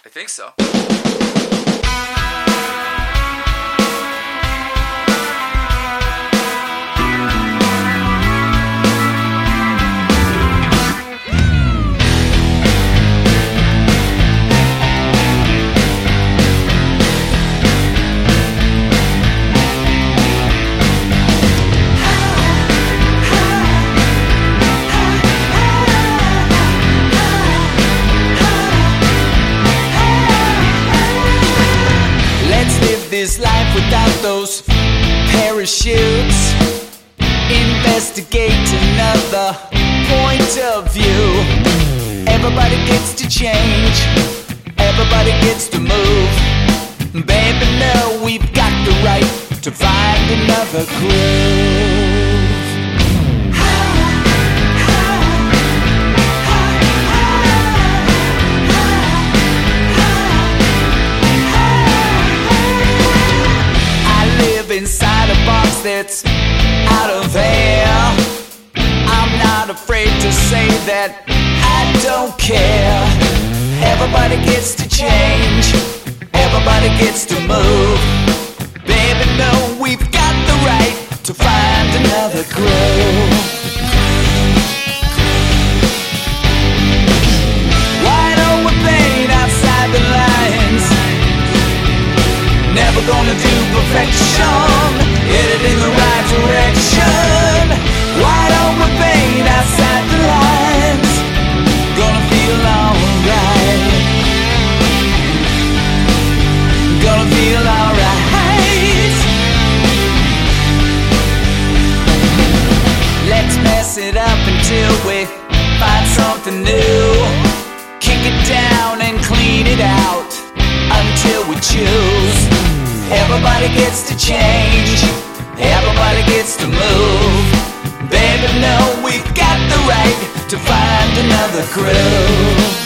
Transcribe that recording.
I think so. This life without those parachutes. Investigate another point of view. Everybody gets to change. Everybody gets to move. Baby, no, we've got the right to find another groove. Inside a box that's out of air. I'm not afraid to say that I don't care. Everybody gets to change. Everybody gets to move. Baby, no, we've got the right to find another groove. Wide open pain outside the lines. Never gonna do perfection, headed in the right direction. Wide open pain outside the lines. Gonna feel alright. Gonna feel alright. Let's mess it up until we find something new. Kick it down and clean it out until we choose. Everybody gets to change. Everybody gets to move. Baby, no, we've got the right to find another groove.